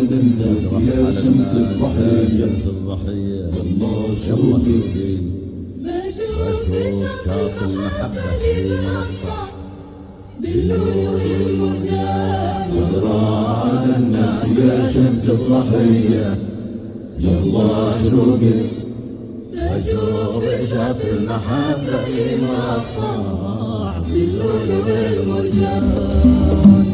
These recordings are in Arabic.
تزرح على الناس يا شمس الضحية. يلا شوقي واشوف شاط المحبة في منصة باللؤلؤ والمرجان. تزرع على الناس يا شمس الضحية. يلا شوقي واشوف شاط المحبة في منصة باللؤلؤ والمرجان.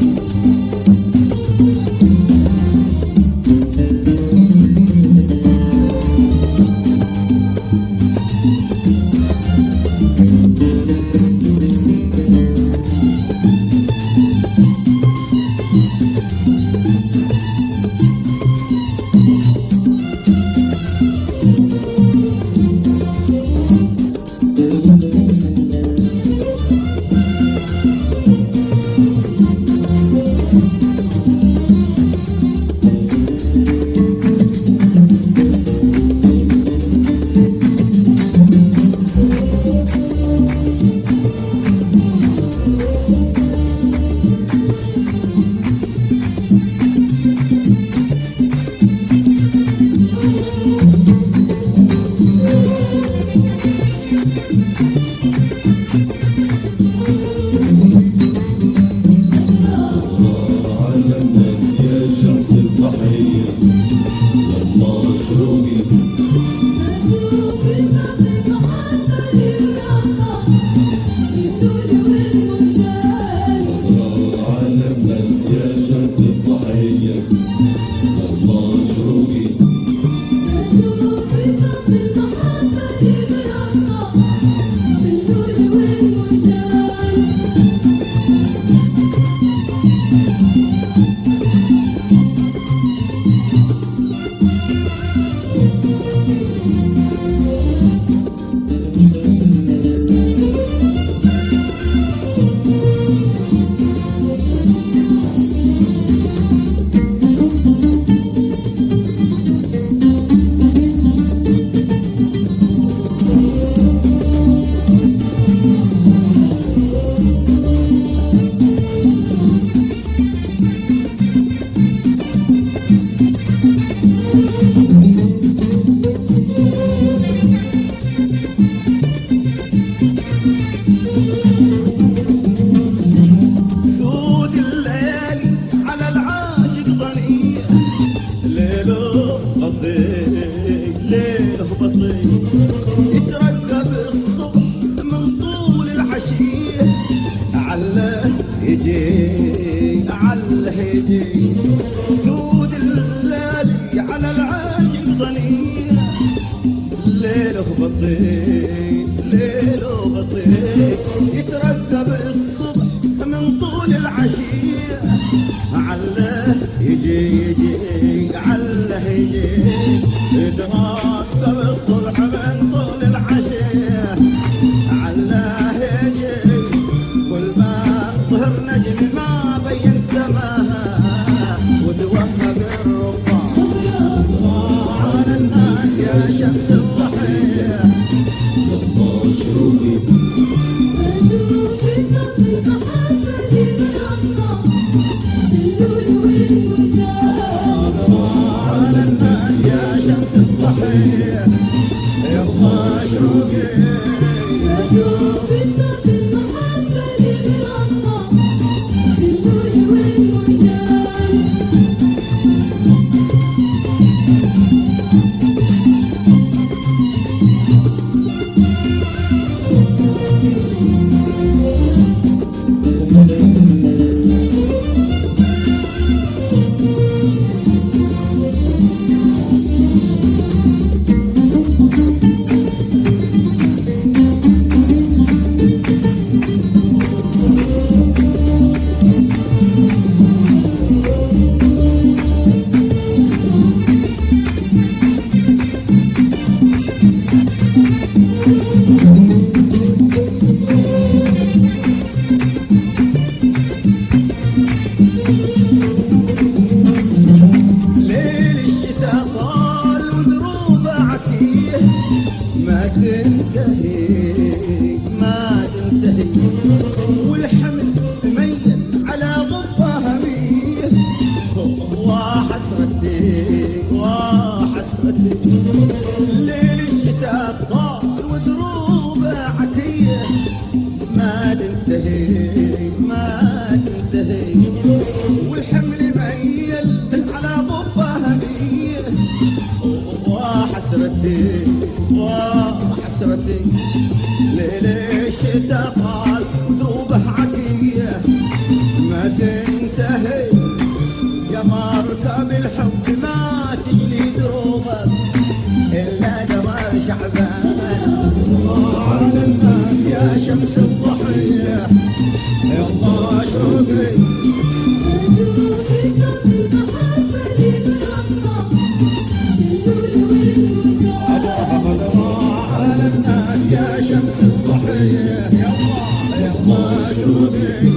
يترقب الصبح من طول العشية عله يجي عله يجي سود الليالي على العاشق ضنيه ليله بطيء ليله بطيء يترقب الصبح من طول العشية عله يجي عله يجي يترقب الصبح من طول العشية عله يجي كل ما ظهر نجم ما بين سماها وتوهق الرباط على الناس يا شمس الضحية. يلا شوقي على الناس يا شمس الضحية. وحسرتي وحسرتي ليل الشتاء طال ودروبه عتيه ما تنتهي ما تنتهي والحمل ميل على ضبه هميه وحسرتي وحسرتي ليل الشتاء طال ودروبه عتيه ما تنتهي يا مركب الحب ما تجلي دروبك إلا درى شعبان على الناس يا شمس الضحية يا الله شوقي على الناس يا شمس الضحية يا الله شوقي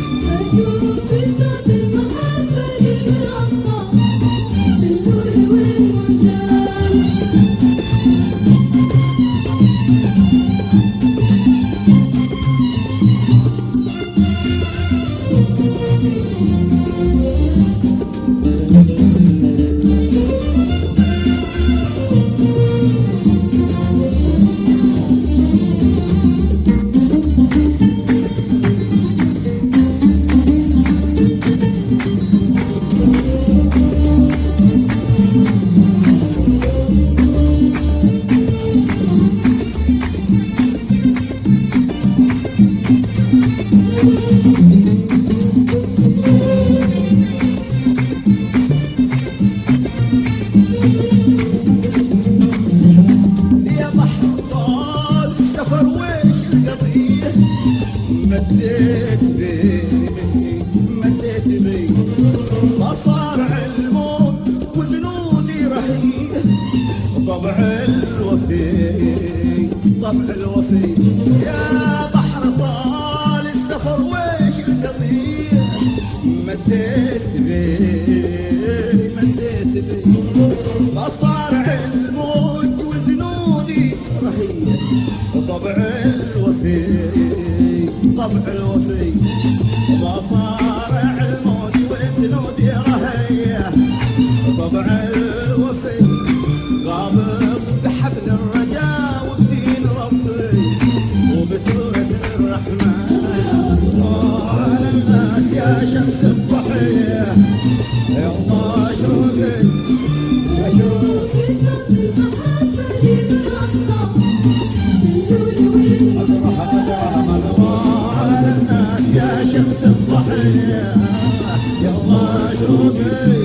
مديت بي مصارع الموت وجنودي رهيب طبع الوفي طبع الوفي يا بحر طال السفر ويش القضية مديت بي مصارع الموت وجنودي رهيب طبع الوفي طبع الوفي مصارع الموت وجنودي رهية طبع الوفي قابض بحبل الرجاء وبدين ربي وبسورة الرحمن على الناس يا شمس الضحية يا الله شوقي يا شوقي يا شمس الضحية يا الله شوقي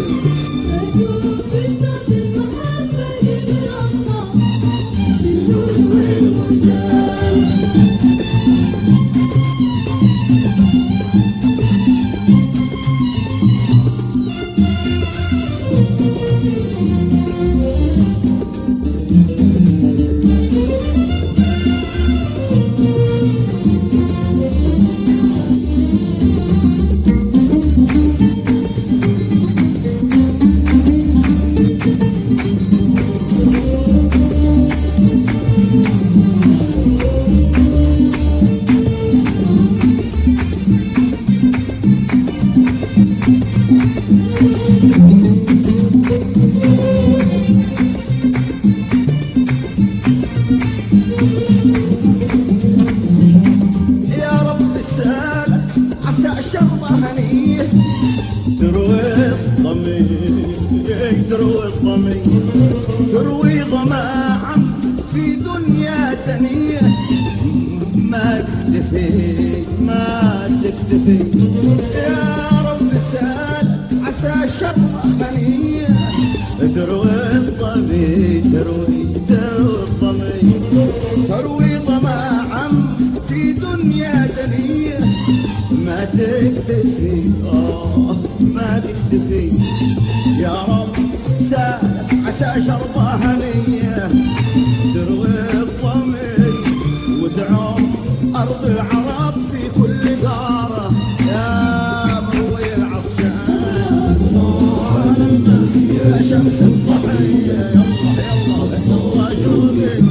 تروي ضماعا في دنيا ثانية ما تكتفي ما تكتفي يا رب سال عسى شر غنية تروي الضمي تروي الضمي تروي ضماعا في دنيا ثانية ما تكتفي ما تكتفي يا رب سال عسى شربة هنية تروي الضمي وتعم أرض العرب في كل دارة يا مروي العطشان على الناس يا شمس الضحية يلا يلا شوقي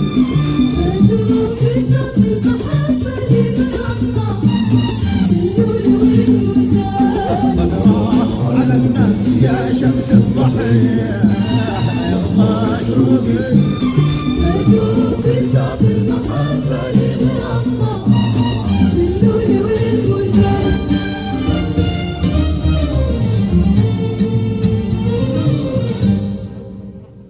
على الناس يا شمس الضحية يا الله شوقي